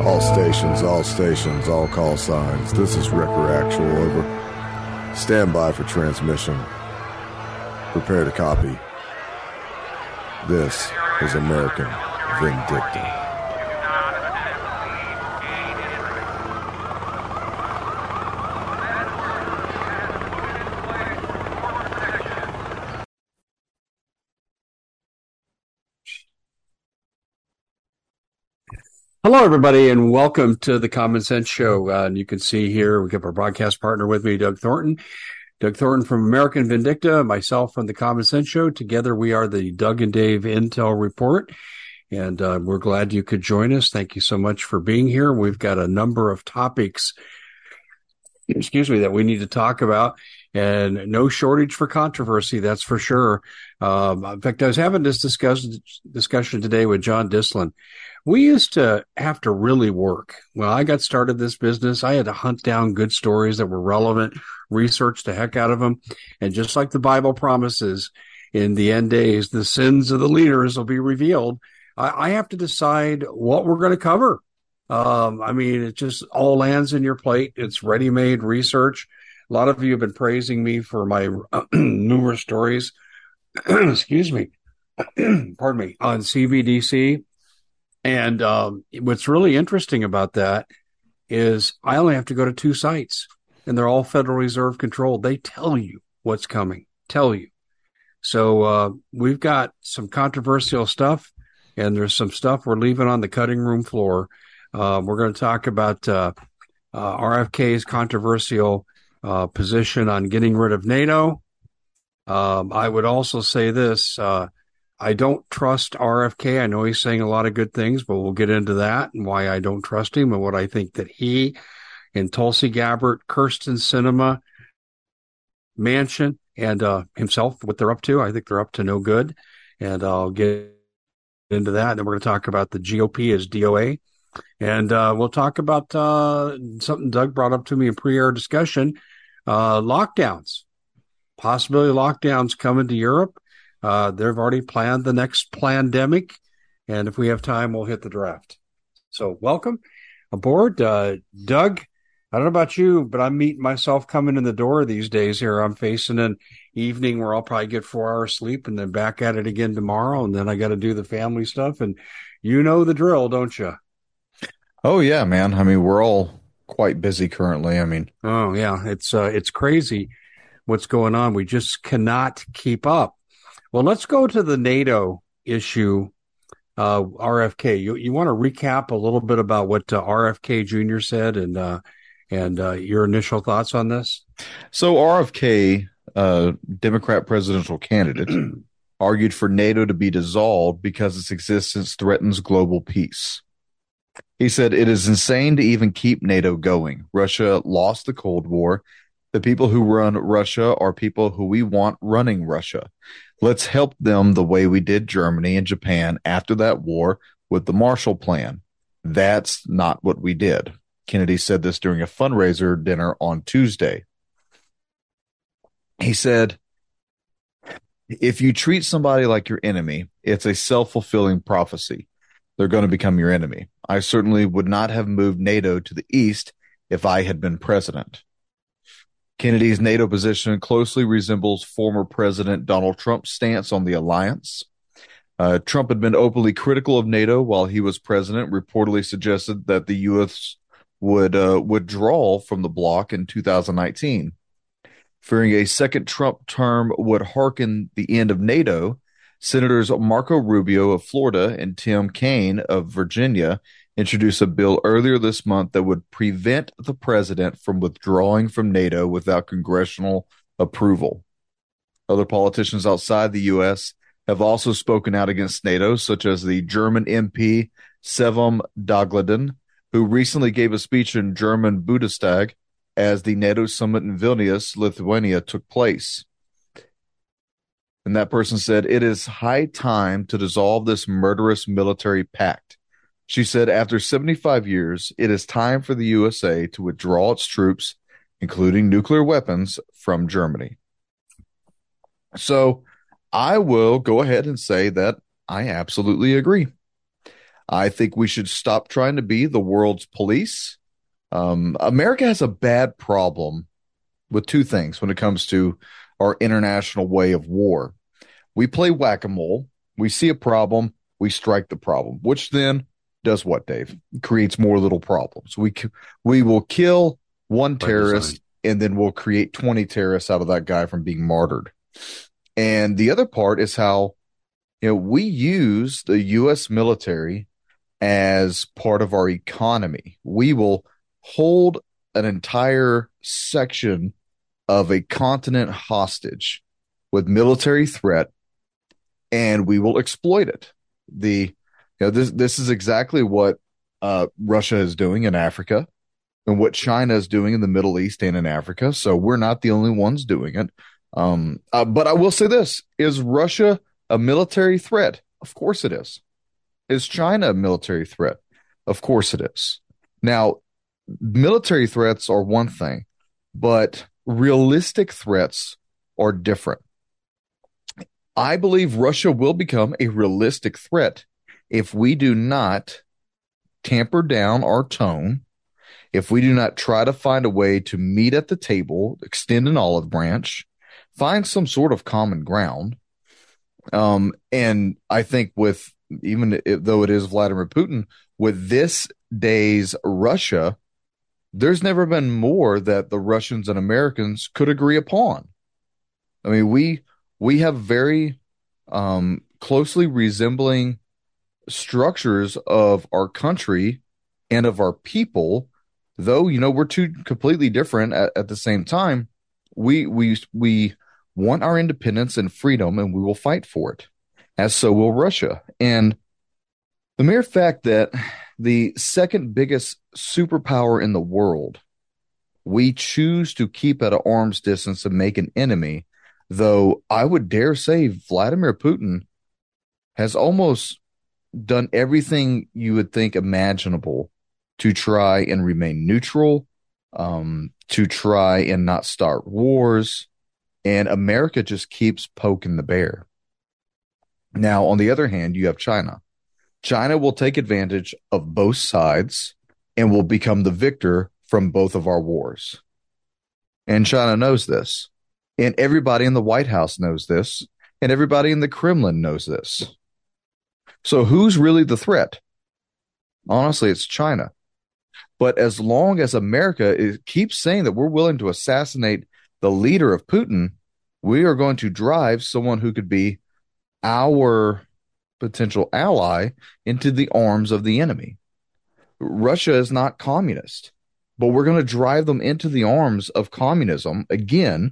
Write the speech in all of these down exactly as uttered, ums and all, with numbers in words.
All stations, all stations, all call signs. This is Wrecker Actual, over. Stand by for transmission. Prepare to copy. This is American Vindicta. Hello, everybody, and welcome to the Common Sense Show. Uh, and you can see here, we have our broadcast partner with me, Doug Thornton. Doug Thornton from American Vindicta, myself from the Common Sense Show. Together, we are the Doug and Dave Intel Report, and uh, we're glad you could join us. Thank you so much for being here. We've got a number of topics, excuse me, that we need to talk about, and no shortage for controversy, that's for sure. Um, in fact, I was having this discuss- discussion today with John Dislin. We used to have to really work. When I got started this business, I had to hunt down good stories that were relevant, research the heck out of them. And just like the Bible promises, in the end days, the sins of the leaders will be revealed. I, I have to decide what we're going to cover. Um, I mean, it just all lands in your plate. It's ready-made research. A lot of you have been praising me for my uh, numerous stories, excuse me, pardon me, on C B D C. And um, what's really interesting about that is I only have to go to two sites, and they're all Federal Reserve controlled. They tell you what's coming, tell you. So uh, we've got some controversial stuff, and there's some stuff we're leaving on the cutting room floor. Uh, we're going to talk about uh, uh, R F K's controversial uh, position on getting rid of NATO. Um, I would also say this. Uh, I don't trust R F K. I know he's saying a lot of good things, but we'll get into that and why I don't trust him and what I think that he and Tulsi Gabbard, Kirsten Sinema, Manchin, and uh, himself, what they're up to. I think they're up to no good. And I'll get into that. And then we're going to talk about the G O P as D O A. And uh, we'll talk about uh, something Doug brought up to me in pre-air discussion, uh, lockdowns, possibility of lockdowns coming to Europe. Uh, they've already planned the next plandemic, and if we have time, we'll hit the draft. So welcome aboard. Uh, Doug, I don't know about you, but I'm meeting myself coming in the door these days here. I'm facing an evening where I'll probably get four hours sleep and then back at it again tomorrow, and then I got to do the family stuff, and you know the drill, don't you? Oh, yeah, man. I mean, we're all quite busy currently. I mean, oh, yeah, it's uh, it's crazy what's going on. We just cannot keep up. Well, let's go to the NATO issue, uh, R F K. You you want to recap a little bit about what uh, R F K Junior said and uh, and uh, your initial thoughts on this? So R F K, uh, Democrat presidential candidate, argued for NATO to be dissolved because its existence threatens global peace. He said, "It is insane to even keep NATO going. Russia lost the Cold War. The people who run Russia are people who we want running Russia. Let's help them the way we did Germany and Japan after that war with the Marshall Plan. That's not what we did." Kennedy said this during a fundraiser dinner on Tuesday. He said, "If you treat somebody like your enemy, it's a self-fulfilling prophecy. They're going to become your enemy. I certainly would not have moved NATO to the east if I had been president." Kennedy's NATO position closely resembles former President Donald Trump's stance on the alliance. Uh, Trump had been openly critical of NATO while he was president, reportedly suggested that the U S would uh, withdraw from the bloc in two thousand nineteen. Fearing a second Trump term would hearken the end of NATO, Senators Marco Rubio of Florida and Tim Kaine of Virginia introduced a bill earlier this month that would prevent the president from withdrawing from NATO without congressional approval. Other politicians outside the U S have also spoken out against NATO, such as the German M P Sevim Dagladen, who recently gave a speech in German Bundestag as the NATO summit in Vilnius, Lithuania, took place. And that person said, "It is high time to dissolve this murderous military pact." She said, "After seventy-five years, it is time for the U S A to withdraw its troops, including nuclear weapons, from Germany." So I will go ahead and say that I absolutely agree. I think we should stop trying to be the world's police. Um, America has a bad problem with two things when it comes to our international way of war. We play whack-a-mole. We see a problem, we strike the problem, which then does what, Dave? Creates more little problems. We we will kill one terrorist, and then we'll create twenty terrorists out of that guy from being martyred. And the other part is how, you know, we use the U S military as part of our economy. We will hold an entire section of a continent hostage with military threat, and we will exploit it. The you know this this is exactly what uh, Russia is doing in Africa, and what China is doing in the Middle East and in Africa. So we're not the only ones doing it. Um, uh, but I will say this: is Russia a military threat? Of course it is. Is China a military threat? Of course it is. Now, military threats are one thing, but realistic threats are different. I believe Russia will become a realistic threat if we do not tamper down our tone, if we do not try to find a way to meet at the table, extend an olive branch, find some sort of common ground. Um, and I think with, even if, though it is Vladimir Putin, with this day's Russia, there's never been more that the Russians and Americans could agree upon. I mean, we we have very um, closely resembling structures of our country and of our people, though, you know, we're two completely different at, at the same time. We we we want our independence and freedom, and we will fight for it, as so will Russia. And the mere fact that the second biggest superpower in the world, we choose to keep at an arm's distance and make an enemy, though I would dare say Vladimir Putin has almost done everything you would think imaginable to try and remain neutral, um, to try and not start wars, and America just keeps poking the bear. Now, on the other hand, you have China. China will take advantage of both sides and will become the victor from both of our wars. And China knows this. And everybody in the White House knows this. And everybody in the Kremlin knows this. So who's really the threat? Honestly, it's China. But as long as America is, keeps saying that we're willing to assassinate the leader of Putin, we are going to drive someone who could be our potential ally into the arms of the enemy. Russia is not communist, but we're going to drive them into the arms of communism again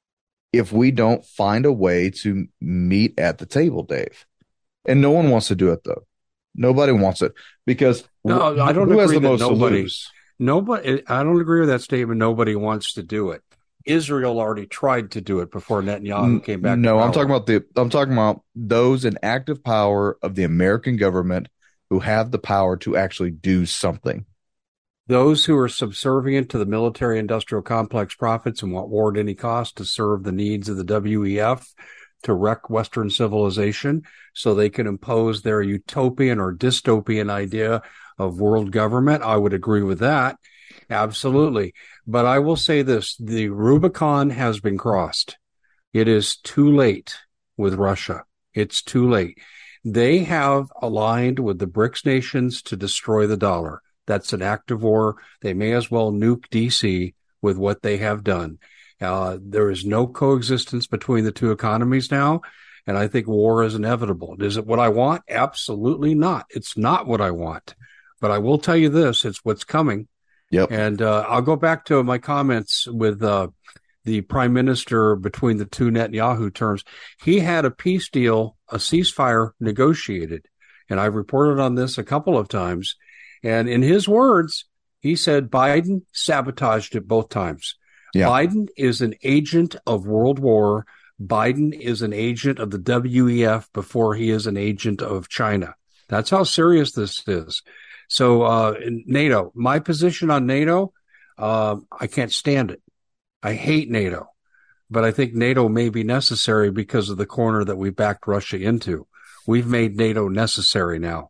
if we don't find a way to meet at the table, Dave. And no one wants to do it, though. Nobody wants it because no, I don't who agree has the that most nobody, to lose? Nobody, I don't agree with that statement. Nobody wants to do it. Israel already tried to do it before Netanyahu came back. No, to I'm talking about the. I'm talking about those in active power of the American government who have the power to actually do something. Those who are subservient to the military-industrial complex profits and want war at any cost to serve the needs of the W E F, to wreck Western civilization, so they can impose their utopian or dystopian idea of world government. I would agree with that. Absolutely. But I will say this, the Rubicon has been crossed. It is too late with Russia. It's too late. They have aligned with the BRICS nations to destroy the dollar. That's an act of war. They may as well nuke D C with what they have done. Uh, there is no coexistence between the two economies now, and I think war is inevitable. Is it what I want? Absolutely not. It's not what I want. But I will tell you this, it's what's coming. Yep. And uh, I'll go back to my comments with uh, the prime minister between the two Netanyahu terms. He had a peace deal, a ceasefire negotiated. And I've reported on this a couple of times. And in his words, he said Biden sabotaged it both times. Yeah. Biden is an agent of World War. Biden is an agent of the W E F before he is an agent of China. That's how serious this is. So uh, NATO, my position on NATO, uh, I can't stand it. I hate NATO, but I think NATO may be necessary because of the corner that we backed Russia into. We've made NATO necessary now.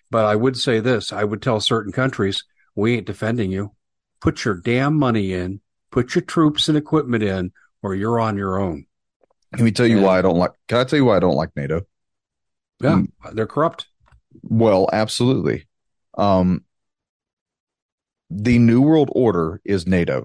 But I would say this. I would tell certain countries, we ain't defending you. Put your damn money in, put your troops and equipment in, or you're on your own. Let me tell you and, why I don't like, can I tell you why I don't like NATO? Yeah, they're corrupt. Well, absolutely. Um, the New World Order is NATO.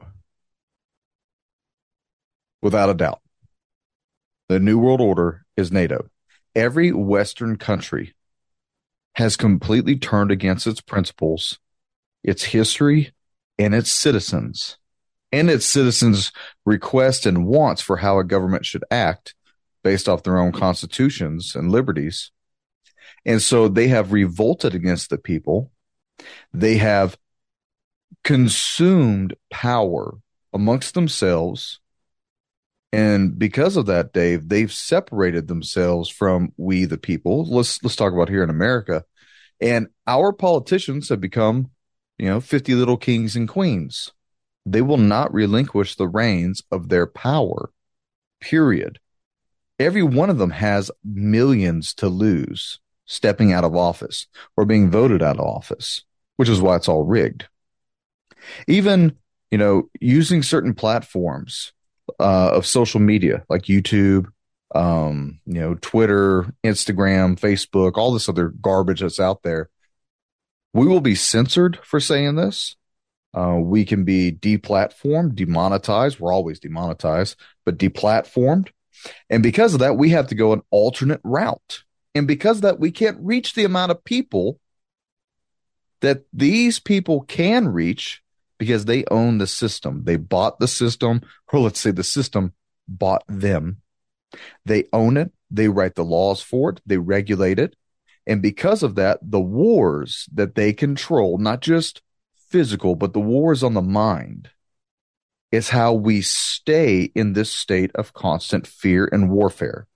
Without a doubt. The New World Order is NATO. Every Western country has completely turned against its principles, its history, and its citizens, and its citizens' requests and wants for how a government should act based off their own constitutions and liberties. And so they have revolted against the people. They have consumed power amongst themselves. And because of that, Dave, they've separated themselves from we, the people. Let's let's talk about here in America. And our politicians have become, you know, fifty little kings and queens. They will not relinquish the reins of their power, period. Every one of them has millions to lose stepping out of office or being voted out of office, which is why it's all rigged. Even, you know, using certain platforms uh, of social media like YouTube, um, you know, Twitter, Instagram, Facebook, all this other garbage that's out there. We will be censored for saying this. Uh, we can be deplatformed, demonetized. We're always demonetized, but deplatformed. And because of that, we have to go an alternate route. And because of that, we can't reach the amount of people that these people can reach because they own the system. They bought the system, or let's say the system bought them. They own it. They write the laws for it. They regulate it. And because of that, the wars that they control, not just physical, but the wars on the mind, is how we stay in this state of constant fear and warfare.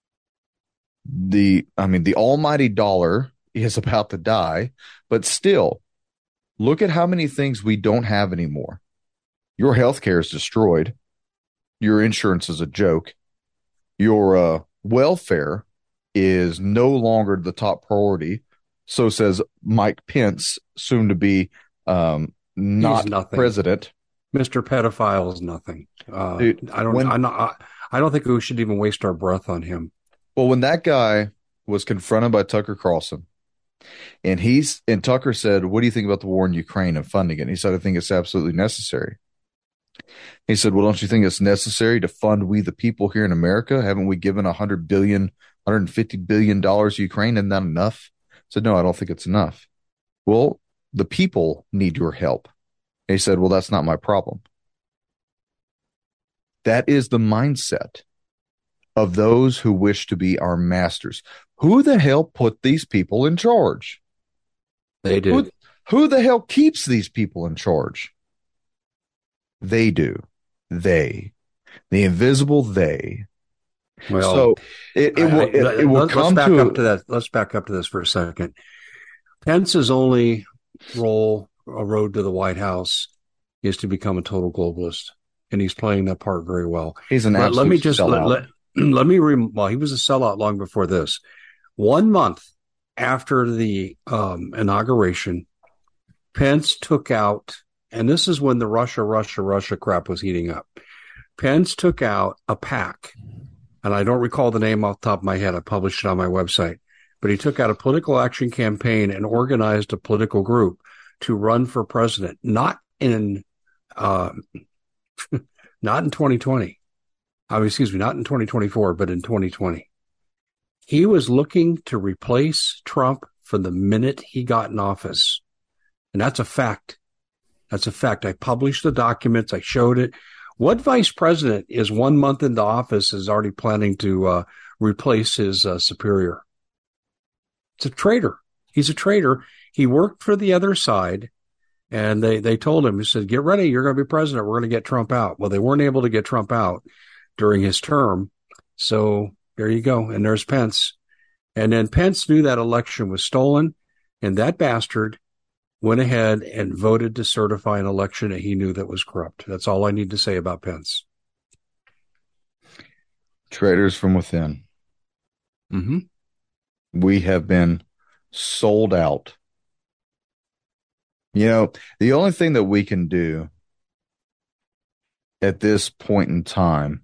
The, I mean, the almighty dollar is about to die, but still, look at how many things we don't have anymore. Your healthcare is destroyed. Your insurance is a joke. Your uh, welfare is no longer the top priority. So says Mike Pence, soon to be um, not president. Mister Pedophile is nothing. Uh, Dude, I don't. when, I'm not, I don't think we should even waste our breath on him. Well, when that guy was confronted by Tucker Carlson, and he's and Tucker said, "What do you think about the war in Ukraine and funding it?" And he said, "I think it's absolutely necessary." He said, "Well, don't you think it's necessary to fund we the people here in America? Haven't we given a hundred billion, one hundred fifty billion dollars to Ukraine? Isn't that enough?" I said, "No, I don't think it's enough." Well, the people need your help. And he said, "Well, that's not my problem." That is the mindset of those who wish to be our masters. Who the hell put these people in charge? They do. Who, who the hell keeps these people in charge? They do. They. The invisible they. Well, so it, it I, will, it, it will let's, come let's back to up to that. Let's back up to this for a second. Pence's only role, a road to the White House, is to become a total globalist, and he's playing that part very well. He's an but absolute let me just sellout. let, let, let me re, well, he was a sellout long before this. One month after the um, inauguration, Pence took out, and this is when the Russia, Russia, Russia crap was heating up. Pence took out a PAC, and I don't recall the name off the top of my head. I published it on my website. But he took out a political action campaign and organized a political group to run for president, not in uh, not in twenty twenty. Uh, excuse me, not in twenty twenty-four, but in twenty twenty. He was looking to replace Trump from the minute he got in office. And that's a fact. That's a fact. I published the documents. I showed it. What vice president is one month into office is already planning to uh, replace his uh, superior? It's a traitor. He's a traitor. He worked for the other side, and they, they told him, he said, get ready, you're going to be president. We're going to get Trump out. Well, they weren't able to get Trump out during his term. So there you go. And there's Pence. And then Pence knew that election was stolen, and that bastard went ahead and voted to certify an election that he knew that was corrupt. That's all I need to say about Pence. Traitors from within. Mm-hmm. We have been sold out You know, the only thing that we can do at this point in time,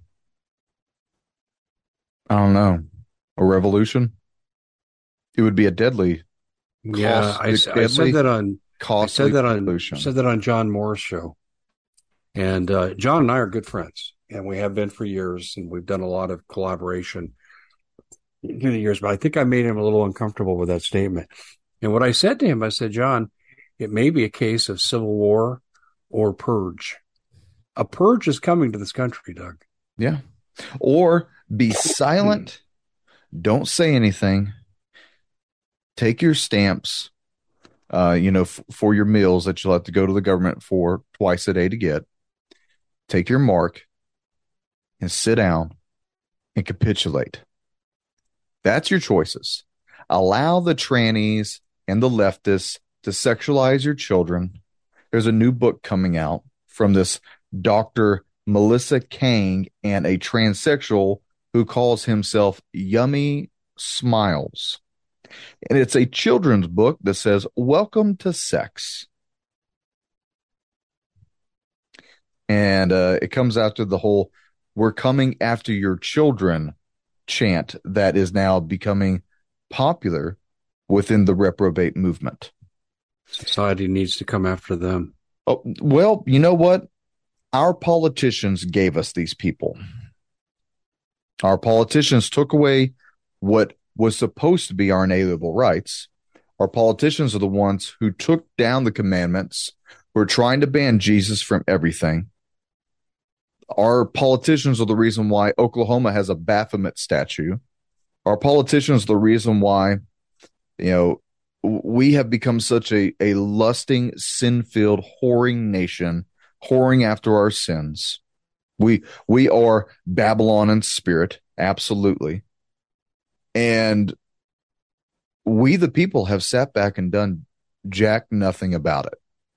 I don't know, a revolution. It would be a deadly, Yeah, I, cost, I said deadly, that on I costly said that on revolution. said that on John Moore's show, and uh, John and I are good friends, and we have been for years, and we've done a lot of collaboration through the years. But I think I made him a little uncomfortable with that statement. And what I said to him, I said, John, it may be a case of civil war or purge. A purge is coming to this country, Doug. Yeah. Or be silent. Don't say anything. Take your stamps, uh, you know, f- for your meals that you'll have to go to the government for twice a day to get. Take your mark and sit down and capitulate. That's your choices. Allow the trannies and the leftists to sexualize your children. There's a new book coming out from this Doctor Melissa Kang and a transsexual who calls himself Yummy Smiles. And it's a children's book that says, welcome to sex. And uh, it comes after the whole, we're coming after your children chant that is now becoming popular within the reprobate movement. Society needs to come after them. Oh, well, you know what? Our politicians gave us these people. Our politicians took away what was supposed to be our inalienable rights. Our politicians are the ones who took down the commandments, who are trying to ban Jesus from everything. Our politicians are the reason why Oklahoma has a Baphomet statue. Our politicians are the reason why, you know, we have become such a, a lusting, sin-filled, whoring nation, whoring after our sins. We we are Babylon in spirit, absolutely. And we, the people, have sat back and done jack nothing about it.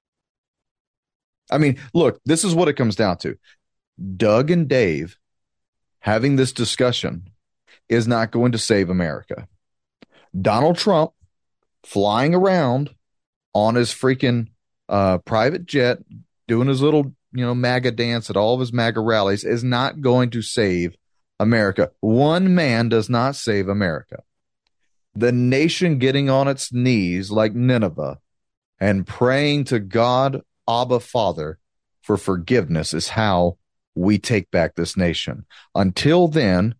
I mean, look, this is what it comes down to. Doug and Dave having this discussion is not going to save America. Donald Trump flying around on his freaking uh, private jet, doing his little, you know, MAGA dance at all of his MAGA rallies is not going to save America. One man does not save America. The nation getting on its knees like Nineveh and praying to God, Abba Father, for forgiveness is how we take back this nation. Until then,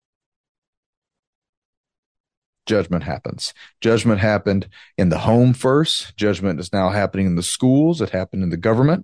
judgment happens. Judgment happened in the home first. Judgment is now happening in the schools. It happened in the government.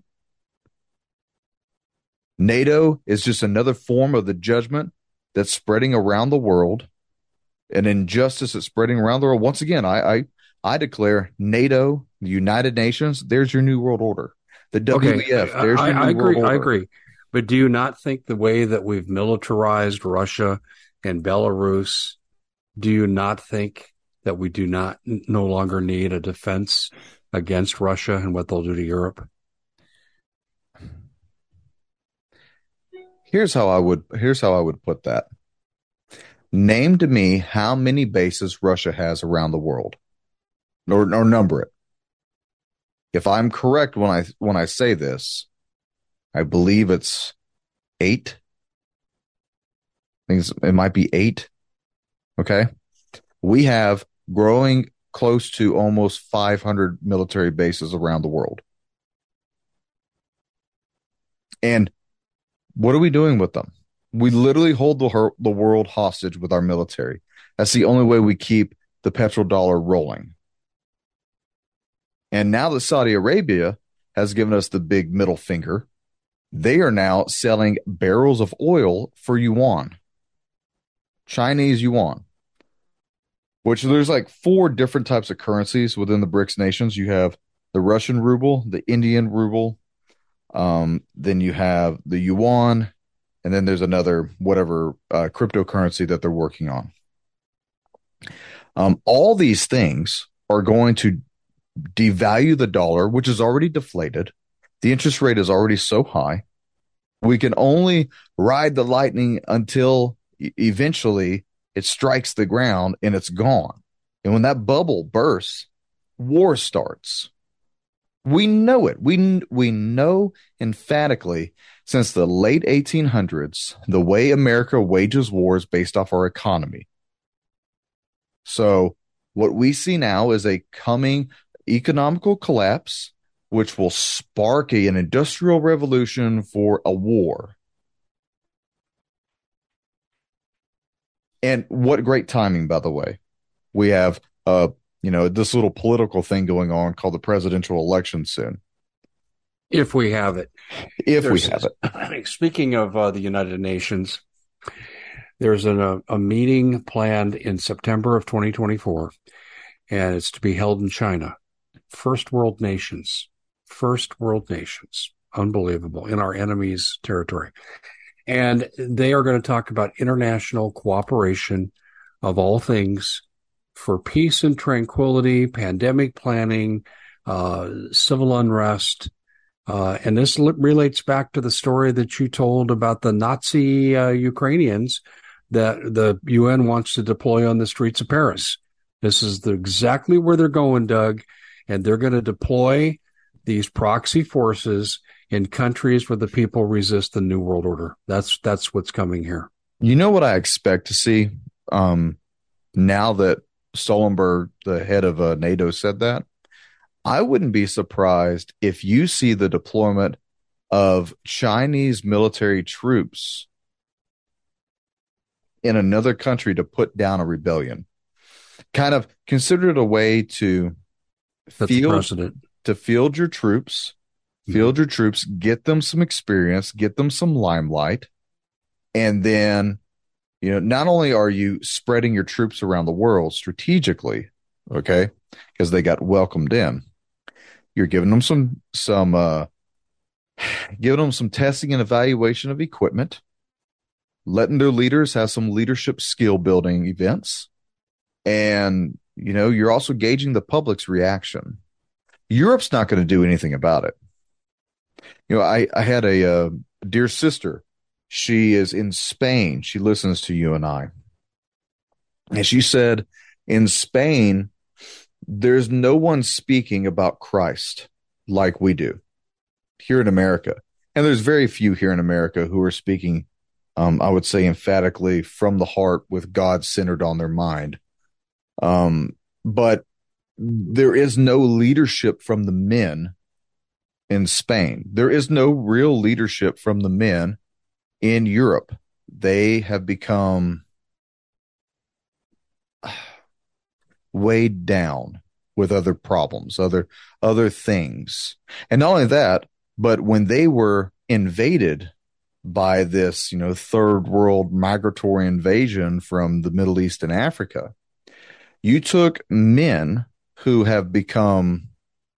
NATO is just another form of the judgment that's spreading around the world. An injustice that's spreading around the world. Once again, I I, I declare NATO, the United Nations, there's your new world order. The W E F, okay. there's I, your new I agree, world order. I agree. But do you not think the way that we've militarized Russia and Belarus, do you not think that we do not no longer need a defense against Russia and what they'll do to Europe? Here's how I would here's how I would put that. Name to me how many bases Russia has around the world, or, or number it. If I'm correct when I when I say this, I believe it's eight. I think it's, it might be eight. Okay, we have growing close to almost five hundred military bases around the world, and what are we doing with them? We literally hold the, the world hostage with our military. That's the only way we keep the petrodollar rolling. And now that Saudi Arabia has given us the big middle finger, they are now selling barrels of oil for yuan, Chinese yuan, which there's like four different types of currencies within the BRICS nations. You have the Russian ruble, the Indian ruble, um, then you have the yuan, and then there's another whatever uh, cryptocurrency that they're working on. Um, all these things are going to devalue the dollar, which is already deflated. The interest rate is already so high. We can only ride the lightning until e- eventually it strikes the ground and it's gone. And when that bubble bursts, war starts. We know it. We we know emphatically since the late eighteen hundreds the way America wages wars based off our economy. So what we see now is a coming economical collapse, which will spark a, an industrial revolution for a war. And what great timing, by the way. We have uh, you know, this little political thing going on called the presidential election soon. If we have it. If There's, we have it. Speaking of uh, the United Nations, there's an, a, a meeting planned in September of twenty twenty-four, and it's to be held in China. First world nations. First world nations. Unbelievable. In our enemy's territory. And they are going to talk about international cooperation of all things for peace and tranquility, pandemic planning, uh, civil unrest. Uh, and this li- relates back to the story that you told about the Nazi uh, Ukrainians that the U N wants to deploy on the streets of Paris. This is the, exactly where they're going, Doug. And they're going to deploy these proxy forces in countries where the people resist the New World Order. That's that's what's coming here. You know what I expect to see um, now that Stoltenberg, the head of uh, NATO, said that? I wouldn't be surprised if you see the deployment of Chinese military troops in another country to put down a rebellion. Kind of consider it a way to That's field, precedent. to field your troops, field your troops, get them some experience, get them some limelight, and then, you know, not only are you spreading your troops around the world strategically, okay, because they got welcomed in, you're giving them some some uh, giving them some testing and evaluation of equipment, letting their leaders have some leadership skill building events, and you know, you're also gauging the public's reaction. Europe's not going to do anything about it. You know, I, I had a, uh dear sister. She is in Spain. She listens to you and I. And she said, in Spain, there's no one speaking about Christ like we do here in America. And there's very few here in America who are speaking, um, I would say, emphatically from the heart with God centered on their mind. Um, but there is no leadership from the men in Spain. There is no real leadership from the men in Europe. They have become weighed down with other problems, other other things. And not only that, but when they were invaded by this, you know, third world migratory invasion from the Middle East and Africa, you took men who have become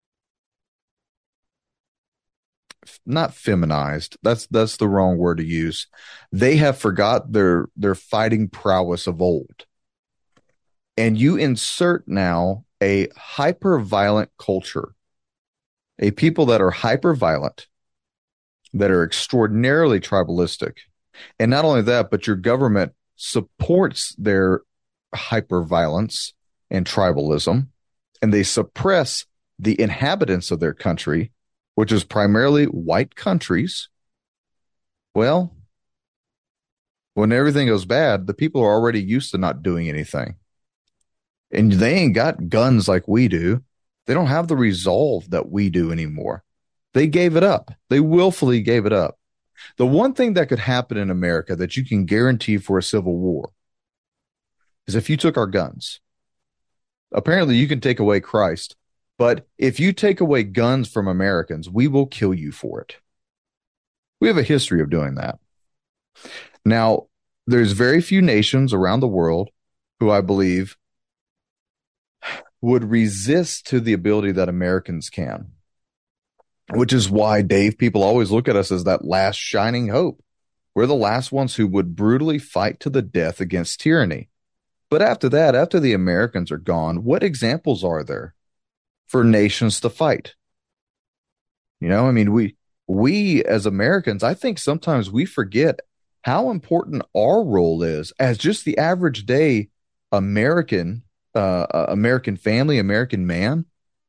not feminized. That's that's the wrong word to use. They have forgot their their fighting prowess of old. And you insert now a hyper violent culture, a people that are hyper violent, that are extraordinarily tribalistic. And not only that, but your government supports their hyper violence and tribalism, and they suppress the inhabitants of their country, which is primarily white countries. Well, when everything goes bad, the people are already used to not doing anything. And they ain't got guns like we do. They don't have the resolve that we do anymore. They gave it up. They willfully gave it up. The one thing that could happen in America that you can guarantee for a civil war is if you took our guns. Apparently, you can take away Christ. But if you take away guns from Americans, we will kill you for it. We have a history of doing that. Now, there's very few nations around the world who I believe would resist to the ability that Americans can, which is why, Dave, people always look at us as that last shining hope. We're the last ones who would brutally fight to the death against tyranny. But after that, after the Americans are gone, what examples are there for nations to fight? You know, I mean, we we as Americans, I think sometimes we forget how important our role is as just the average day American, uh, American family, American man.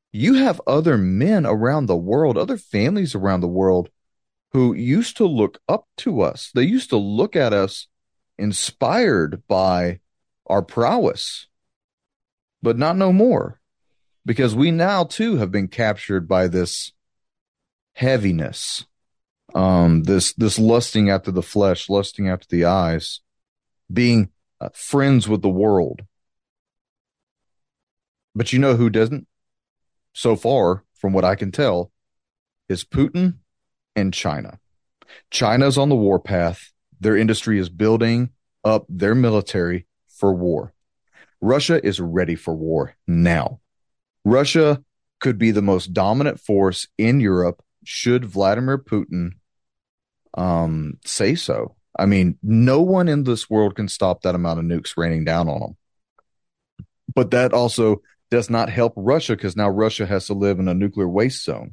You have other men around the world, other families around the world who used to look up to us. They used to look at us inspired by our prowess, but not no more, because we now too have been captured by this heaviness, um, this this lusting after the flesh, lusting after the eyes, being uh, friends with the world. But you know who doesn't? So far, from what I can tell, is Putin and China. China's on the warpath. Their industry is building up their military for war. Russia is ready for war now. Russia could be the most dominant force in Europe should Vladimir Putin um, say so. I mean, no one in this world can stop that amount of nukes raining down on them. But that also does not help Russia, because now Russia has to live in a nuclear waste zone.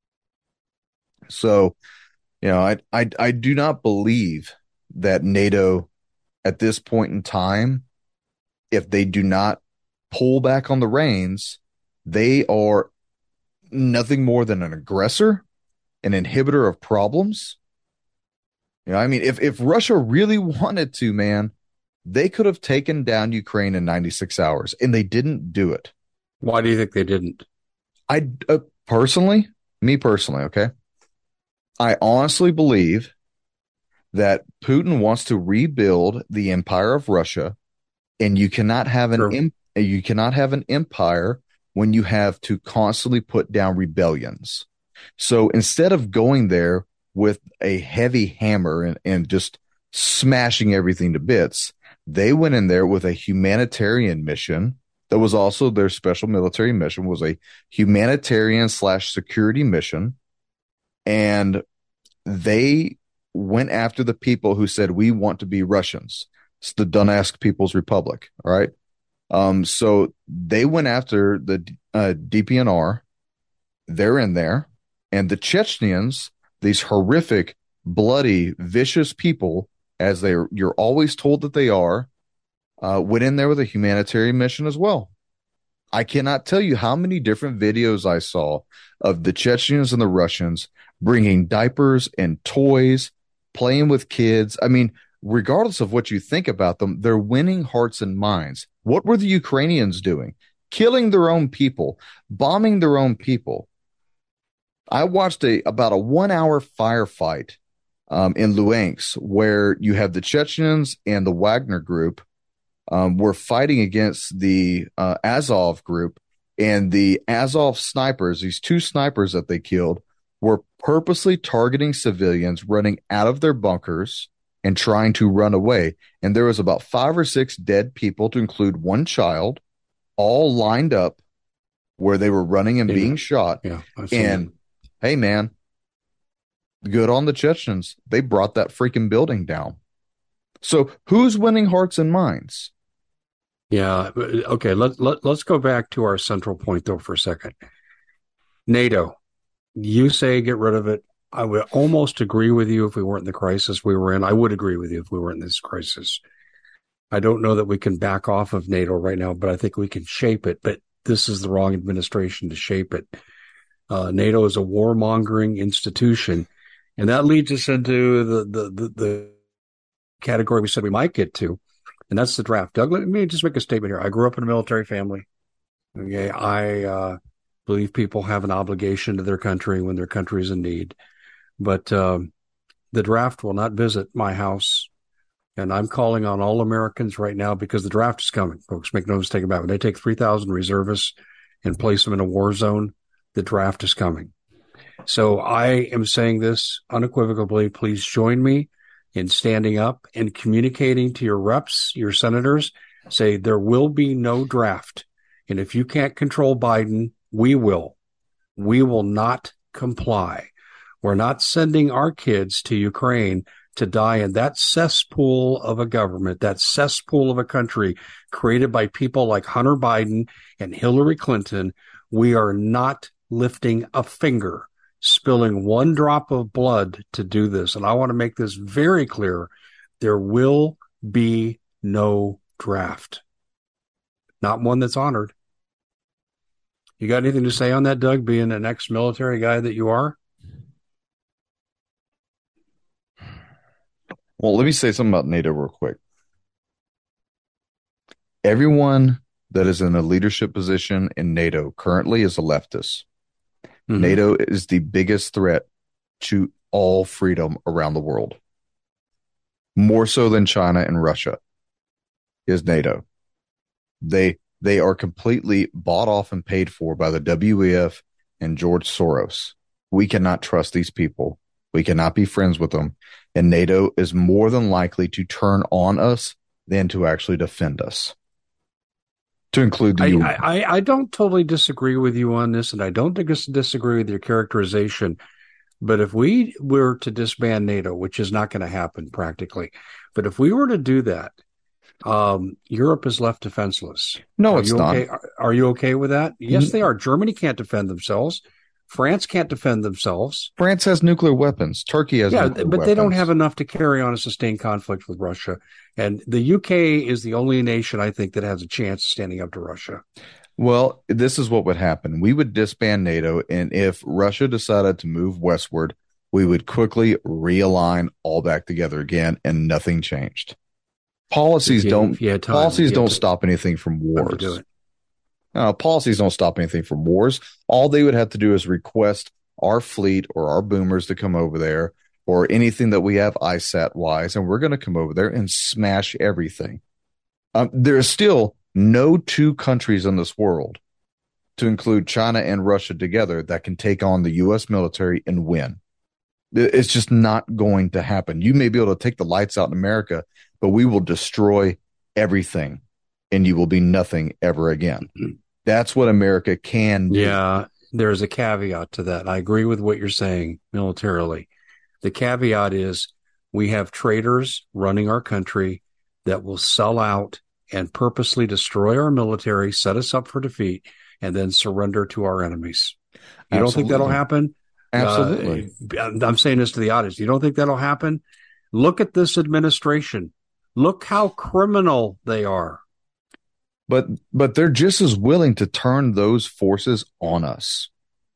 So, you know, I, I, I do not believe that NATO at this point in time, if they do not pull back on the reins, they are nothing more than an aggressor, an inhibitor of problems. You know, I mean, if, if Russia really wanted to, man, they could have taken down Ukraine in ninety-six hours, and they didn't do it. Why do you think they didn't? I uh, personally, me personally, okay, I honestly believe that Putin wants to rebuild the empire of Russia, and you cannot have an em- you cannot have an empire when you have to constantly put down rebellions. So instead of going there with a heavy hammer and, and just smashing everything to bits, they went in there with a humanitarian mission. That was also their special military mission, was a humanitarian slash security mission. And they went after the people who said, we want to be Russians. It's the Donetsk People's Republic. All right. Um, so they went after the uh, D P N R. They're in there. And the Chechens, these horrific, bloody, vicious people, as they you're always told that they are, uh, went in there with a humanitarian mission as well. I cannot tell you how many different videos I saw of the Chechens and the Russians bringing diapers and toys, playing with kids. I mean, regardless of what you think about them, they're winning hearts and minds. What were the Ukrainians doing? Killing their own people, bombing their own people. I watched a about a one-hour firefight um, in Luhansk, where you have the Chechens and the Wagner group um, were fighting against the uh, Azov group, and the Azov snipers, these two snipers that they killed, were purposely targeting civilians running out of their bunkers and trying to run away. And there was about five or six dead people, to include one child, all lined up where they were running and yeah. being shot. Yeah, and hey, man, good on the Chechens. They brought that freaking building down. So who's winning hearts and minds? Yeah. Okay. Let, let, let's go back to our central point, though, for a second. NATO, you say get rid of it. I would almost agree with you if we weren't in the crisis we were in. I would agree with you if we weren't in this crisis. I don't know that we can back off of NATO right now, but I think we can shape it. But this is the wrong administration to shape it. Uh, NATO is a warmongering institution, and that leads us into the, the, the, the category we said we might get to, and that's the draft. Doug, let me just make a statement here. I grew up in a military family. Okay, I uh, believe people have an obligation to their country when their country is in need, but um, the draft will not visit my house, and I'm calling on all Americans right now, because the draft is coming, folks. Make no mistake about it. When they take three thousand reservists and place them in a war zone, the draft is coming. So I am saying this unequivocally. Please join me in standing up and communicating to your reps, your senators. Say there will be no draft. And if you can't control Biden, we will. We will not comply. We're not sending our kids to Ukraine to die in that cesspool of a government, that cesspool of a country created by people like Hunter Biden and Hillary Clinton. We are not lifting a finger, spilling one drop of blood to do this. And I want to make this very clear. There will be no draft. Not one that's honored. You got anything to say on that, Doug, being an ex-military guy that you are? Well, let me say something about NATO real quick. Everyone that is in a leadership position in NATO currently is a leftist. Mm-hmm. NATO is the biggest threat to all freedom around the world. More so than China and Russia is NATO. They they are completely bought off and paid for by the W E F and George Soros. We cannot trust these people. We cannot be friends with them. And NATO is more than likely to turn on us than to actually defend us. To include the I, I, I don't totally disagree with you on this, and I don't disagree with your characterization. But if we were to disband NATO, which is not going to happen practically, but if we were to do that, um, Europe is left defenseless. No, are it's you not. Okay? Are, are you okay with that? Yes, they are. Germany can't defend themselves. France can't defend themselves. France has nuclear weapons. Turkey has yeah, nuclear but weapons. they don't have enough to carry on a sustained conflict with Russia. And the U K is the only nation, I think, that has a chance of standing up to Russia. Well, this is what would happen. We would disband NATO, and if Russia decided to move westward, we would quickly realign all back together again, and nothing changed. Policies you, don't time, policies don't to, stop anything from wars. Do it. Uh, policies don't stop anything from wars. All they would have to do is request our fleet or our boomers to come over there, or anything that we have I SAT wise, and we're going to come over there and smash everything. Um, there's still no two countries in this world, to include China and Russia together, that can take on the U S military and win. It's just not going to happen. You may be able to take the lights out in America, but we will destroy everything, and you will be nothing ever again. That's what America can do. Yeah, there's a caveat to that. I agree with what you're saying militarily. The caveat is we have traitors running our country that will sell out and purposely destroy our military, set us up for defeat, and then surrender to our enemies. You Absolutely. Don't think that'll happen? Absolutely. Uh, I'm saying this to the audience. You don't think that'll happen? Look at this administration. Look how criminal they are. But but they're just as willing to turn those forces on us.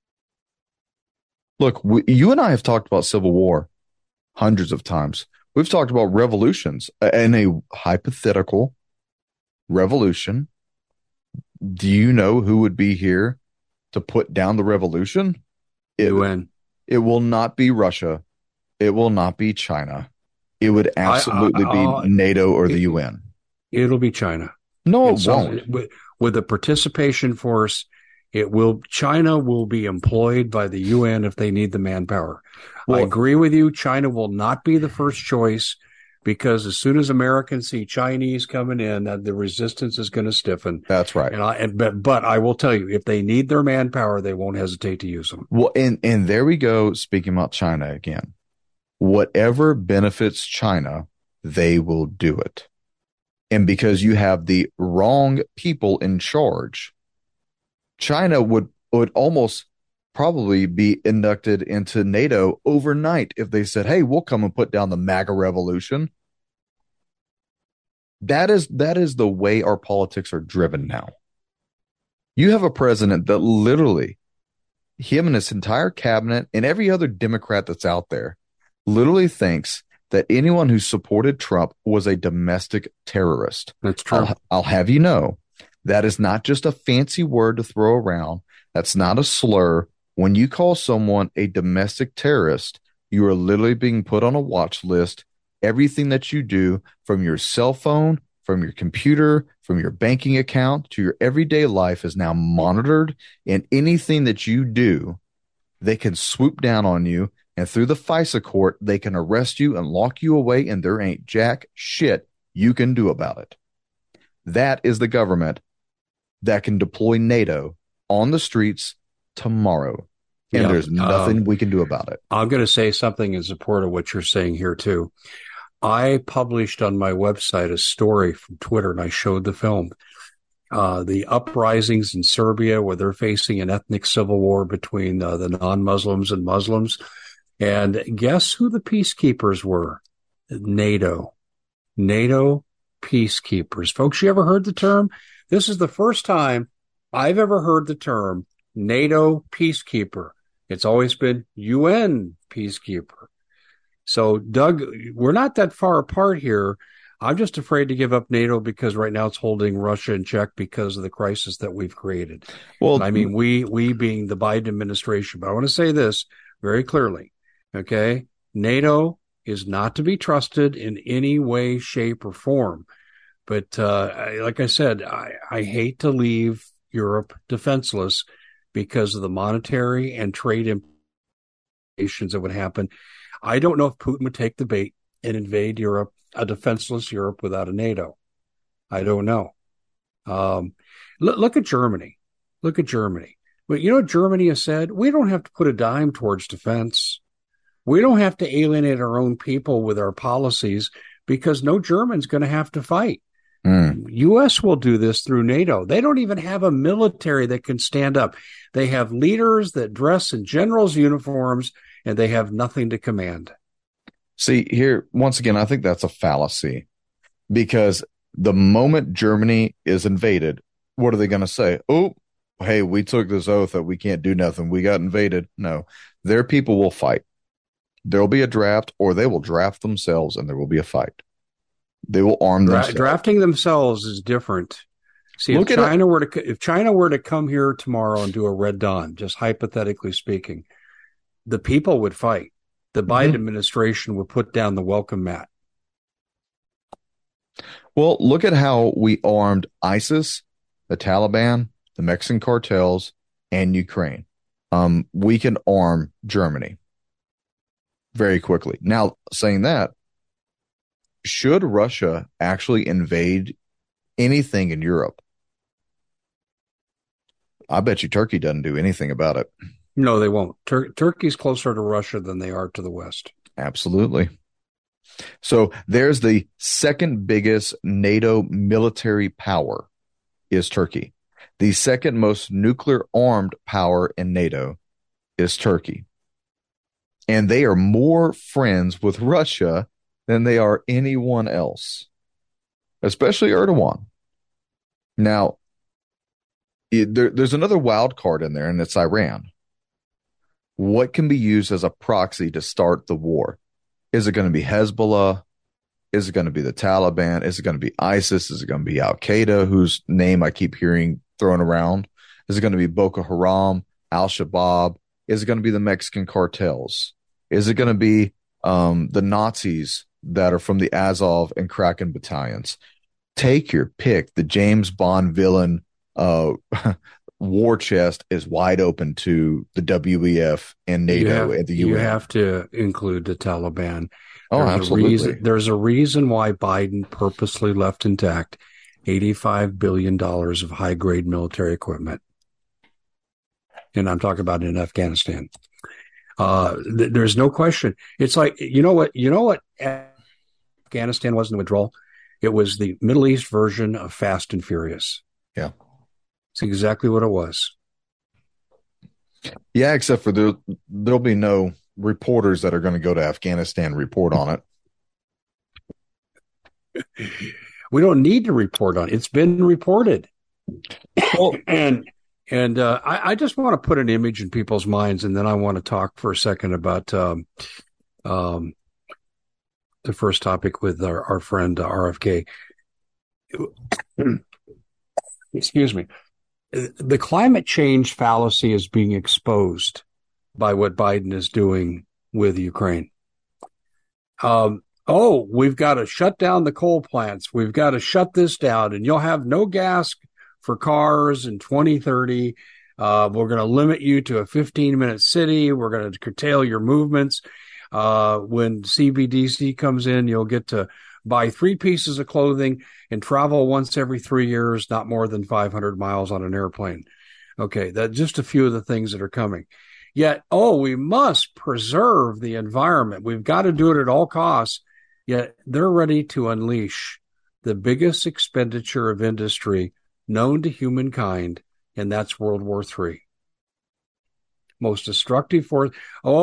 Look, we, you and I have talked about civil war hundreds of times. We've talked about revolutions. In a hypothetical revolution, do you know who would be here to put down the revolution? It, U N. It will not be Russia. It will not be China. It would absolutely I, I, I, be NATO or it, the U N. It'll be China. No, it and so won't. With, with the participation force, it will. China will be employed by the U N if they need the manpower. Well, I agree with you. China will not be the first choice, because as soon as Americans see Chinese coming in, uh, the resistance is going to stiffen. That's right. And I, and, but, but I will tell you, if they need their manpower, they won't hesitate to use them. Well, and, and there we go, speaking about China again. Whatever benefits China, they will do it. And because you have the wrong people in charge, China would, would almost probably be inducted into NATO overnight if they said, hey, we'll come and put down the MAGA revolution. That is, that is the way our politics are driven now. You have a president that literally, him and his entire cabinet and every other Democrat that's out there, literally thinks that anyone who supported Trump was a domestic terrorist. That's true. I'll, I'll have you know, that is not just a fancy word to throw around. That's not a slur. When you call someone a domestic terrorist, you are literally being put on a watch list. Everything that you do, from your cell phone, from your computer, from your banking account to your everyday life, is now monitored. And anything that you do, they can swoop down on you. And through the FISA court, they can arrest you and lock you away, and there ain't jack shit you can do about it. That is the government that can deploy NATO on the streets tomorrow. And yeah, there's nothing um, we can do about it. I'm going to say something in support of what you're saying here, too. I published on my website a story from Twitter, and I showed the film. Uh, the uprisings in Serbia, where they're facing an ethnic civil war between uh, the non-Muslims and Muslims. And guess who the peacekeepers were? NATO. NATO peacekeepers. Folks, you ever heard the term? This is the first time I've ever heard the term NATO peacekeeper. It's always been U N peacekeeper. So, Doug, we're not that far apart here. I'm just afraid to give up NATO because right now it's holding Russia in check because of the crisis that we've created. Well, and I mean, we, we being the Biden administration. But I want to say this very clearly, okay? NATO is not to be trusted in any way, shape, or form. But uh, I, like I said, I, I hate to leave Europe defenseless because of the monetary and trade implications that would happen. I don't know if Putin would take the bait and invade Europe, a defenseless Europe without a NATO. I don't know. Um, look, look at Germany. Look at Germany. But you know what Germany has said? We don't have to put a dime towards defense. We don't have to alienate our own people with our policies because no German's going to have to fight. Mm. U S will do this through NATO. They don't even have a military that can stand up. They have leaders that dress in generals' uniforms, and they have nothing to command. See, here, once again, I think that's a fallacy because the moment Germany is invaded, what are they going to say? Oh, hey, we took this oath that we can't do nothing. We got invaded. No, their people will fight. There will be a draft, or they will draft themselves, and there will be a fight. They will arm Dra- themselves. Drafting themselves is different. See, Look if China were to if China were to come here tomorrow and do a Red Dawn, just hypothetically speaking, the people would fight. The Biden mm-hmm. administration would put down the welcome mat. Well, look at how we armed ISIS, the Taliban, the Mexican cartels, and Ukraine. Um, we can arm Germany very quickly. Now, saying that, should Russia actually invade anything in Europe, I bet you Turkey doesn't do anything about it. No, they won't. Tur- Turkey's closer to Russia than they are to the West. Absolutely. So there's the second biggest NATO military power is Turkey. The second most nuclear armed power in NATO is Turkey. And they are more friends with Russia than they are anyone else, especially Erdogan. Now, it, there, there's another wild card in there, and it's Iran. What can be used as a proxy to start the war? Is it going to be Hezbollah? Is it going to be the Taliban? Is it going to be ISIS? Is it going to be Al-Qaeda, whose name I keep hearing thrown around? Is it going to be Boko Haram, Al-Shabaab? Is it going to be the Mexican cartels? Is it going to be um, the Nazis that are from the Azov and Kraken battalions? Take your pick. The James Bond villain uh, war chest is wide open to the W E F and NATO have, and the U N. You have to include the Taliban. Oh, there's absolutely. A reason, there's a reason why Biden purposely left intact eighty-five billion dollars of high-grade military equipment. And I'm talking about in Afghanistan. Uh, th- there's no question. It's like, you know what, you know what Afghanistan was in the withdrawal? It was the Middle East version of Fast and Furious. Yeah. It's exactly what it was. Yeah, except for there, there'll be no reporters that are going to go to Afghanistan and report on it. We don't need to report on it. It's been reported. Well, and and uh, I, I just want to put an image in people's minds, and then I want to talk for a second about um, um, the first topic with our, our friend uh, R F K. Excuse me. The climate change fallacy is being exposed by what Biden is doing with Ukraine. Um, oh, we've got to shut down the coal plants. We've got to shut this down, and you'll have no gas for cars in twenty thirty. Uh, we're going to limit you to a fifteen-minute city. We're going to curtail your movements. Uh, when C B D C comes in, you'll get to buy three pieces of clothing and travel once every three years, not more than five hundred miles on an airplane. Okay, that's just a few of the things that are coming. Yet, oh, we must preserve the environment. We've got to do it at all costs. Yet they're ready to unleash the biggest expenditure of industry known to humankind, and that's World War Three. Most destructive force. Oh,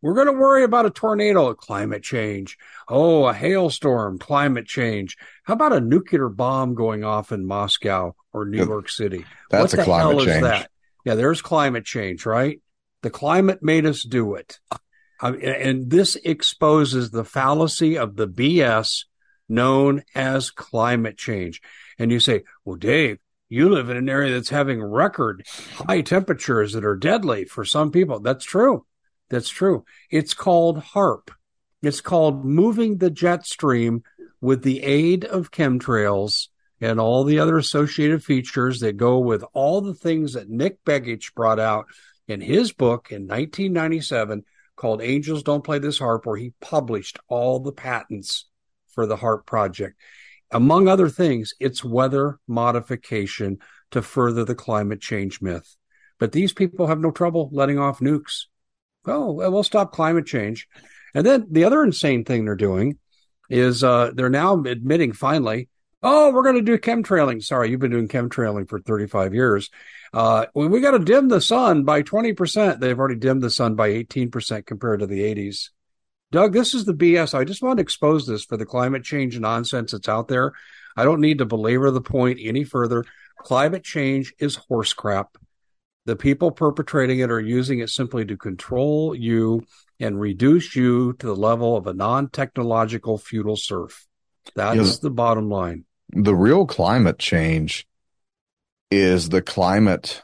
We're going to worry about a tornado, climate change. Oh, a hailstorm, climate change. How about a nuclear bomb going off in Moscow or New York City? That's what a the climate hell is change. that? Yeah, there's climate change, right? The climate made us do it. I mean, and this exposes the fallacy of the B S known as climate change. And you say, well, Dave, you live in an area that's having record high temperatures that are deadly for some people. That's true. That's true. It's called HAARP. It's called moving the jet stream with the aid of chemtrails and all the other associated features that go with all the things that Nick Begich brought out in his book in nineteen ninety-seven called Angels Don't Play This HAARP, where he published all the patents for the HAARP project. Among other things, it's weather modification to further the climate change myth. But these people have no trouble letting off nukes. Oh, well, we'll stop climate change. And then the other insane thing they're doing is uh, they're now admitting finally, oh, we're going to do chemtrailing. Sorry, you've been doing chemtrailing for thirty-five years. Uh, when we got to dim the sun by twenty percent, they've already dimmed the sun by eighteen percent compared to the eighties. Doug, this is the B S. I just want to expose this for the climate change nonsense that's out there. I don't need to belabor the point any further. Climate change is horse crap. The people perpetrating it are using it simply to control you and reduce you to the level of a non-technological feudal serf. That's yeah. the bottom line. The real climate change is the climate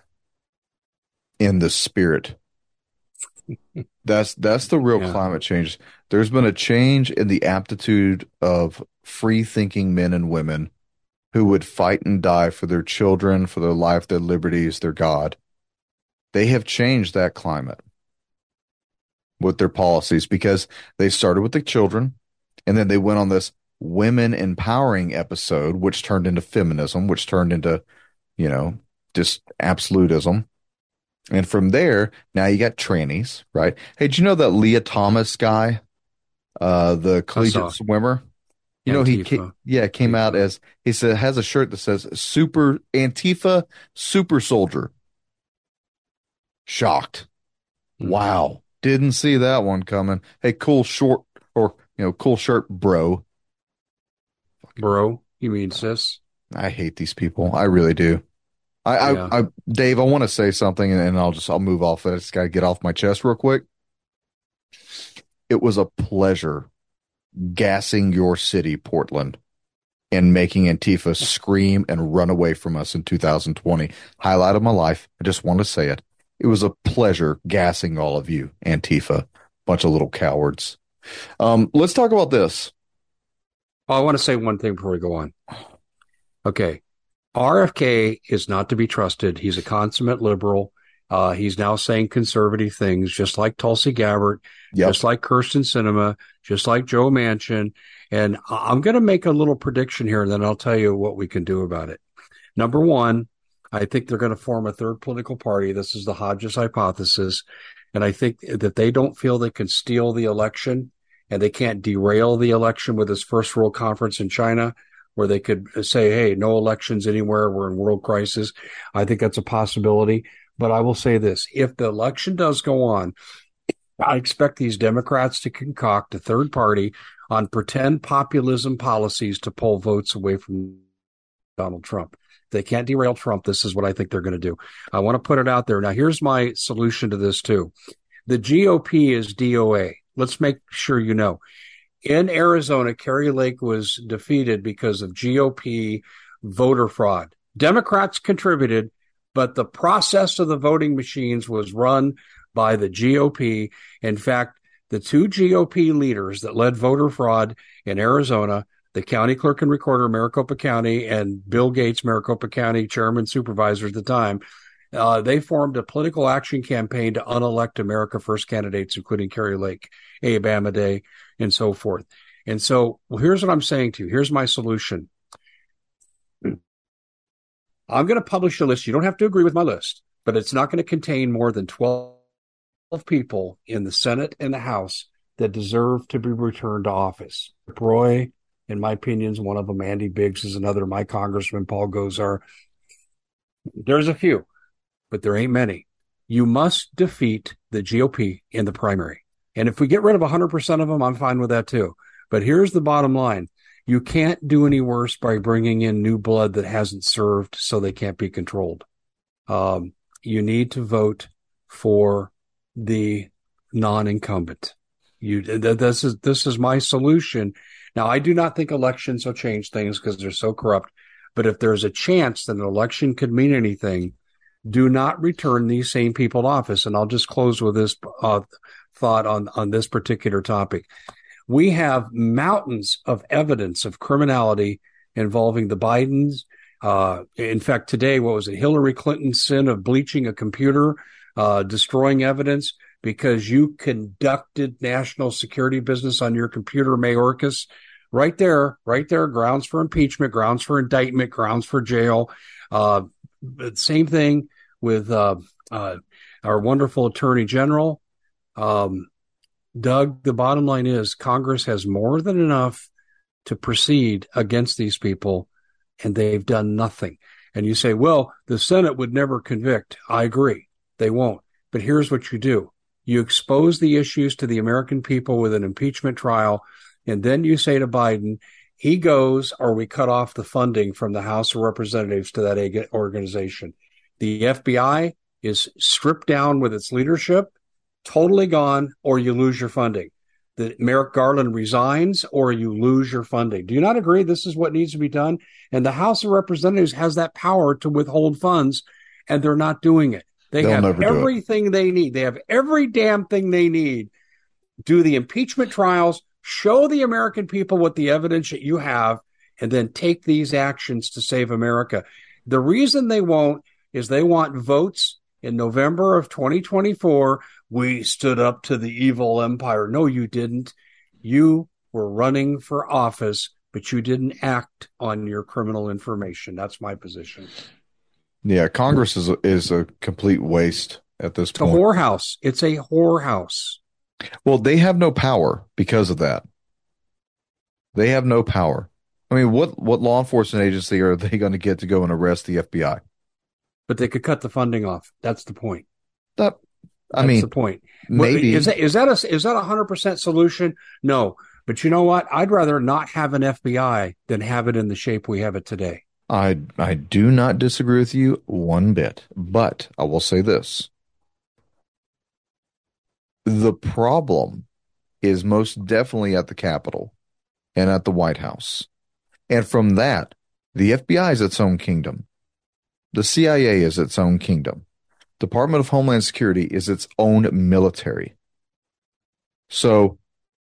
in the spirit. That's that's the real yeah. climate change. There's been a change in the aptitude of free-thinking men and women who would fight and die for their children, for their life, their liberties, their God. They have changed that climate with their policies because they started with the children, and then they went on this women empowering episode, which turned into feminism, which turned into, you know, just absolutism. And from there, now you got trannies, right? Hey, did you know that Leah Thomas guy, uh, the collegiate swimmer? You know, he came, yeah, came Antifa. out as, he said, has a shirt that says super Antifa super soldier. Shocked. Mm-hmm. Wow. Didn't see that one coming. Hey, cool short or, you know, cool shirt, bro. Bro, you mean sis? I hate these people. I really do. I, yeah. I, I, Dave, I want to say something, and I'll just, I'll move off it. I just got to get off my chest real quick. It was a pleasure gassing your city, Portland, and making Antifa scream and run away from us in two thousand twenty. Highlight of my life. I just want to say it. It was a pleasure gassing all of you, Antifa. Bunch of little cowards. Um, let's talk about this. Oh, I want to say one thing before we go on. Okay. R F K is not to be trusted. He's a consummate liberal. Uh, he's now saying conservative things, just like Tulsi Gabbard, yep. just like Kirsten Sinema, just like Joe Manchin. And I'm going to make a little prediction here, and then I'll tell you what we can do about it. Number one, I think they're going to form a third political party. This is the Hodges hypothesis. And I think that they don't feel they can steal the election and they can't derail the election with this first world conference in China, where they could say, hey, no elections anywhere. We're in world crisis. I think that's a possibility. But I will say this. If the election does go on, I expect these Democrats to concoct a third party on pretend populism policies to pull votes away from Donald Trump. If they can't derail Trump, this is what I think they're going to do. I want to put it out there. Now, here's my solution to this, too. The G O P is D O A. Let's make sure you know. In Arizona, Kari Lake was defeated because of G O P voter fraud. Democrats contributed, but the process of the voting machines was run by the G O P. In fact, the two G O P leaders that led voter fraud in Arizona, the county clerk and recorder of Maricopa County and Bill Gates, Maricopa County chairman supervisor at the time, uh, they formed a political action campaign to unelect America First candidates, including Kari Lake, Abe Amadei, and so forth. And so, well, here's what I'm saying to you. Here's my solution. I'm going to publish a list. You don't have to agree with my list, but it's not going to contain more than twelve people in the Senate and the House that deserve to be returned to office. Roy, in my opinion, is one of them. Andy Biggs is another. My congressman, Paul Gosar. There's a few, but there ain't many. You must defeat the G O P in the primary. And if we get rid of one hundred percent of them, I'm fine with that too. But here's the bottom line. You can't do any worse by bringing in new blood that hasn't served so they can't be controlled. Um, you need to vote for the non-incumbent. You, this is, this is my solution. Now, I do not think elections will change things because they're so corrupt. But if there's a chance that an election could mean anything, do not return these same people to office. And I'll just close with this uh, thought on, on this particular topic. We have mountains of evidence of criminality involving the Bidens. Uh, in fact, today, what was it? Hillary Clinton's sin of bleaching a computer, uh, destroying evidence because you conducted national security business on your computer, Mayorkas. Right there, right there, grounds for impeachment, grounds for indictment, grounds for jail. Uh, same thing with uh, uh, our wonderful Attorney General. Um, Doug, the bottom line is Congress has more than enough to proceed against these people, and they've done nothing. And you say, well, the Senate would never convict. I agree. They won't. But here's what you do. You expose the issues to the American people with an impeachment trial, and then you say to Biden, he goes, or we cut off the funding from the House of Representatives to that organization. The F B I is stripped down with its leadership, totally gone, or you lose your funding. That Merrick Garland resigns, or you lose your funding. Do you not agree this is what needs to be done? And the House of Representatives has that power to withhold funds, and they're not doing it. They They'll have everything they need. They have every damn thing they need. Do the impeachment trials, show the American people what the evidence that you have, and then take these actions to save America. The reason they won't is they want votes in November of twenty twenty-four. We stood up to the evil empire. No, you didn't. You were running for office, but you didn't act on your criminal information. That's my position. Yeah, Congress is a, is a complete waste at this It's point. a whorehouse. It's a whorehouse. Well, they have no power because of that. They have no power. I mean, what, what law enforcement agency are they going to get to go and arrest the F B I? But they could cut the funding off. That's the point. That, I That's mean, the point. maybe. Is that, is that a, is that a hundred percent solution? No. But you know what? I'd rather not have an F B I than have it in the shape we have it today. I, I do not disagree with you one bit, but I will say this. The problem is most definitely at the Capitol and at the White House. And from that, the F B I is its own kingdom. The C I A is its own kingdom. Department of Homeland Security is its own military. So,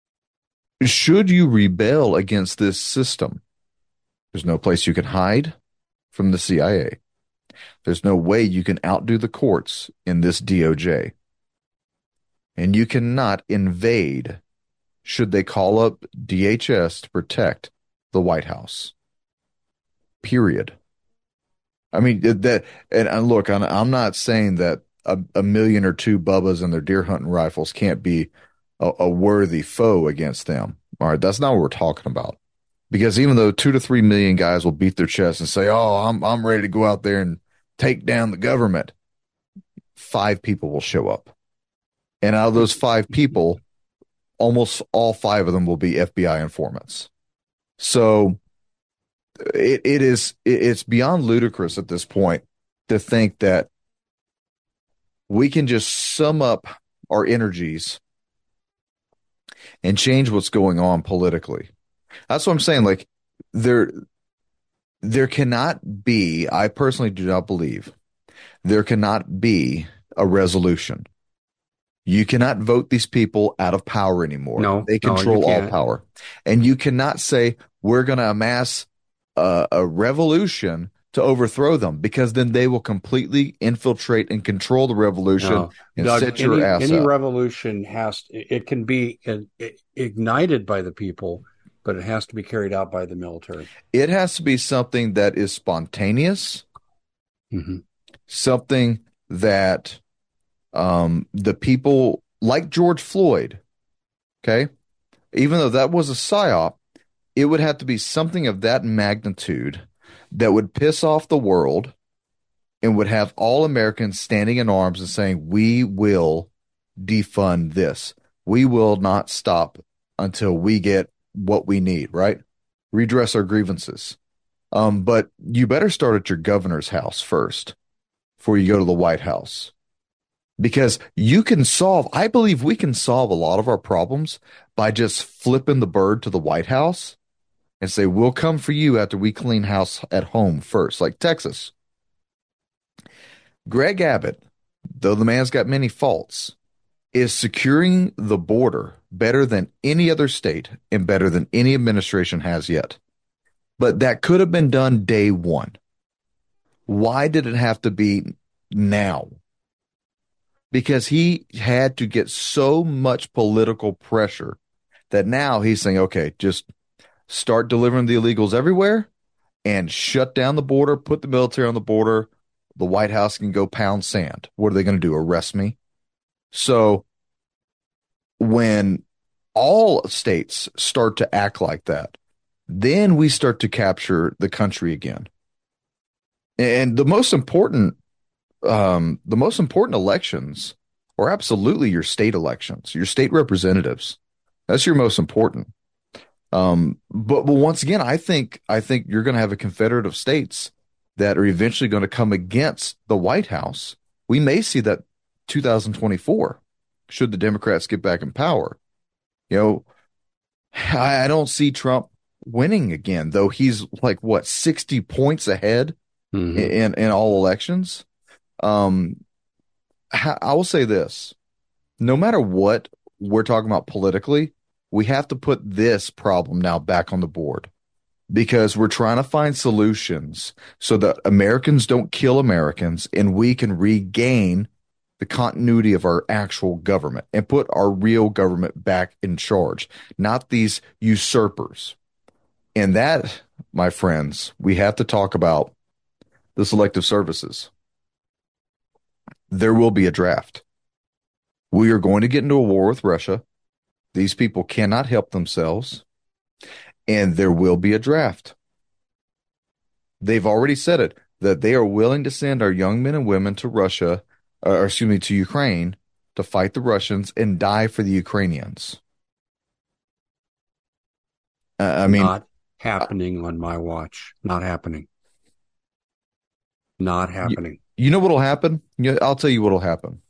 should you rebel against this system, there's no place you can hide from the C I A. There's no way you can outdo the courts in this D O J. And you cannot invade should they call up D H S to protect the White House. Period. I mean, that, and, and look, I'm, I'm not saying that a, a million or two Bubbas and their deer hunting rifles can't be a, a worthy foe against them. All right, that's not what we're talking about. Because even though two to three million guys will beat their chest and say, "Oh, I'm I'm ready to go out there and take down the government," five people will show up, and out of those five people, almost all five of them will be F B I informants. So it it is it's beyond ludicrous at this point to think that we can just sum up our energies and change what's going on politically. That's what I'm saying. Like, there, there cannot be, I personally do not believe, there cannot be a resolution. You cannot vote these people out of power anymore. No, they control no, all power. And you cannot say, we're going to amass a, a revolution to overthrow them, because then they will completely infiltrate and control the revolution no. and Doug, set your any, ass any up. revolution has, it can be ignited by the people, but it has to be carried out by the military. It has to be something that is spontaneous, mm-hmm. something that um, the people, like George Floyd, okay, even though that was a psyop, it would have to be something of that magnitude that would piss off the world and would have all Americans standing in arms and saying, we will defund this. we will not stop until we get what we need, right? Redress our grievances. Um, but you better start at your governor's house first before you go to the White House. Because you can solve, I believe we can solve a lot of our problems by just flipping the bird to the White House and say, we'll come for you after we clean house at home first, like Texas. Greg Abbott, though the man's got many faults, is securing the border better than any other state and better than any administration has yet. But that could have been done day one. Why did it have to be now? Because he had to get so much political pressure that now he's saying, okay, just start delivering the illegals everywhere and shut down the border, put the military on the border. The White House can go pound sand. What are they going to do? Arrest me? So when all states start to act like that, then we start to capture the country again. And the most important Um, the most important elections are absolutely your state elections, your state representatives. That's your most important. Um, but, but once again, I think I think you're going to have a confederate of states that are eventually going to come against the White House. We may see that two thousand twenty-four, should the Democrats get back in power. You know, I, I don't see Trump winning again, though he's like, what, sixty points ahead mm-hmm. in, in all elections. Um, I will say this, no matter what we're talking about politically, we have to put this problem now back on the board because we're trying to find solutions so that Americans don't kill Americans and we can regain the continuity of our actual government and put our real government back in charge, not these usurpers. And that, my friends, we have to talk about the selective services. There will be a draft. We are going to get into a war with Russia. These people cannot help themselves. And there will be a draft. They've already said it, that they are willing to send our young men and women to Russia, or excuse me, to Ukraine, to fight the Russians and die for the Ukrainians. Uh, I mean, not happening uh, on my watch. Not happening. Not happening. You, You know what'll happen? I'll tell you what'll happen.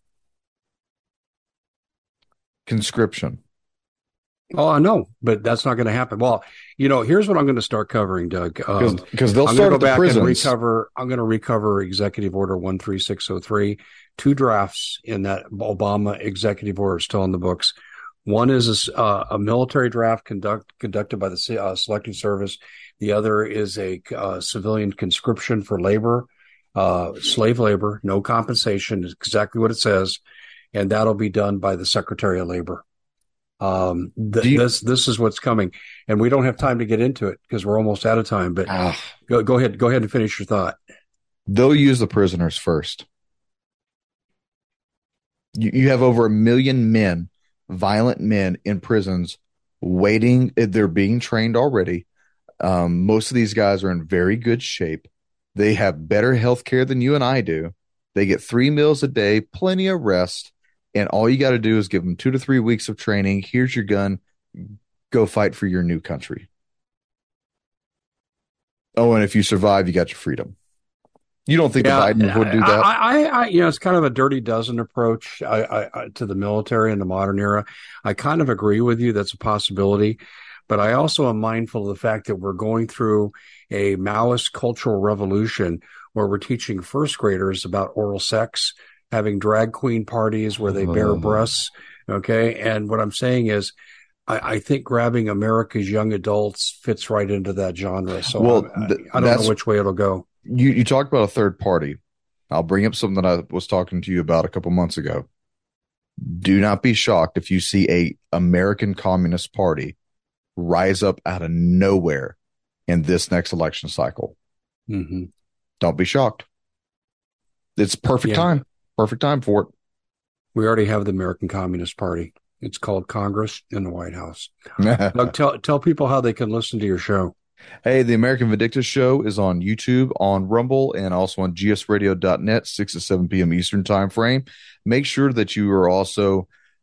Conscription. Oh, I know, but that's not going to happen. Well, you know, here's what I'm going to start covering, Doug. Because um, they'll I'm start go at the back prisons. And recover. I'm going to recover Executive Order one three six oh three. Two drafts in that Obama executive order still in the books. One is a, uh, a military draft conduct, conducted by the uh, Selective Service. The other is a uh, civilian conscription for labor. Uh, slave labor, no compensation is exactly what it says. And that'll be done by the Secretary of Labor. Um, th- you, this, this is what's coming, and we don't have time to get into it because we're almost out of time, but uh, go, go ahead, go ahead and finish your thought. They'll use the prisoners first. You, you have over a million men, violent men in prisons waiting. They're being trained already. Um, most of these guys are in very good shape. They have better health care than you and I do. They get three meals a day, plenty of rest, and all you got to do is give them two to three weeks of training. Here's your gun. Go fight for your new country. Oh, and if you survive, you got your freedom. You don't think yeah, the Biden would do that? I, I, I, you know, it's kind of a dirty dozen approach I, I, I, to the military in the modern era. I kind of agree with you. That's a possibility. But I also am mindful of the fact that we're going through a Maoist cultural revolution where we're teaching first graders about oral sex, having drag queen parties where they bare oh. breasts. Okay. And what I'm saying is, I, I think grabbing America's young adults fits right into that genre. So well, th- I, I don't know which way it'll go. You, you talked about a third party. I'll bring up something that I was talking to you about a couple months ago. Do not be shocked if you see a American Communist Party rise up out of nowhere in this next election cycle. Mm-hmm. Don't be shocked. It's perfect yeah. time. Perfect time for it. We already have the American Communist Party. It's called Congress and the White House. Doug, tell tell people how they can listen to your show. Hey, the American Vindicta Show is on YouTube, on Rumble, and also on G S radio dot net, six to seven p.m. Eastern time frame. Make sure that you are also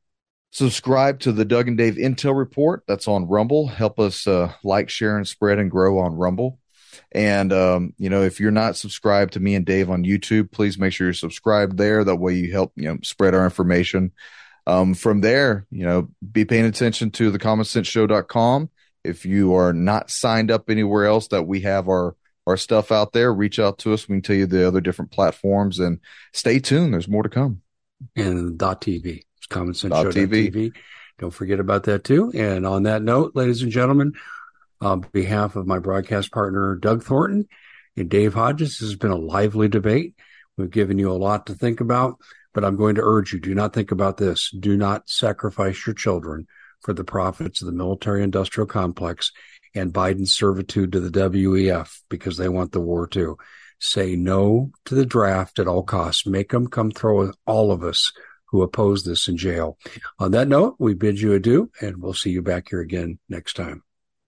Subscribe to the Doug and Dave Intel Report. That's on Rumble. Help us uh, like, share, and spread and grow on Rumble. And, um, you know, if you're not subscribed to me and Dave on YouTube, please make sure you're subscribed there. That way you help, you know, spread our information. Um, from there, you know, be paying attention to the common sense show dot com. If you are not signed up anywhere else that we have our, our stuff out there, reach out to us. We can tell you the other different platforms, and stay tuned. There's more to come. And .tv. It's common sense show dot T V. T V. Don't forget about that too. And on that note, ladies and gentlemen, on behalf of my broadcast partner, Doug Thornton and Dave Hodges, this has been a lively debate. We've given you a lot to think about, but I'm going to urge you, do not think about this. Do not sacrifice your children for the profits of the military-industrial complex and Biden's servitude to the W E F because they want the war too. Say no to the draft at all costs. Make them come throw all of us who oppose this in jail. On that note, we bid you adieu, and we'll see you back here again next time.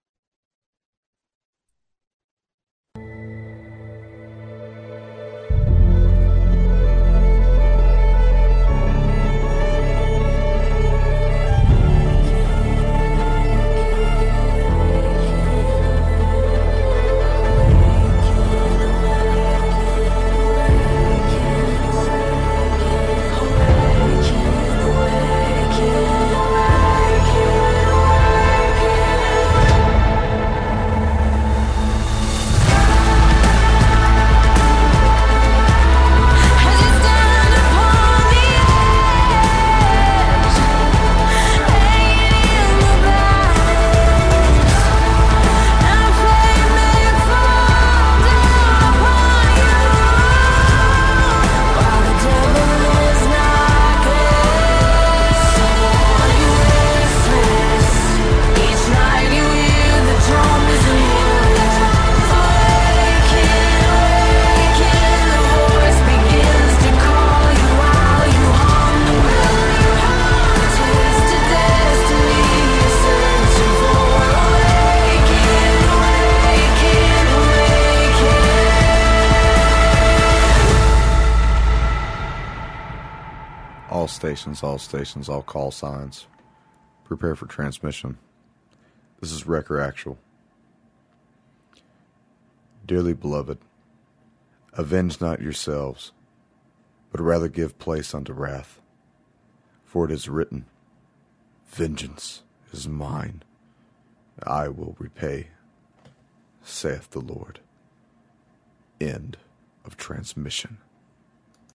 All stations, all stations, all call signs. Prepare for transmission. This is Wrecker Actual. Dearly beloved, avenge not yourselves, but rather give place unto wrath. For it is written, vengeance is mine, I will repay, saith the Lord. End of transmission.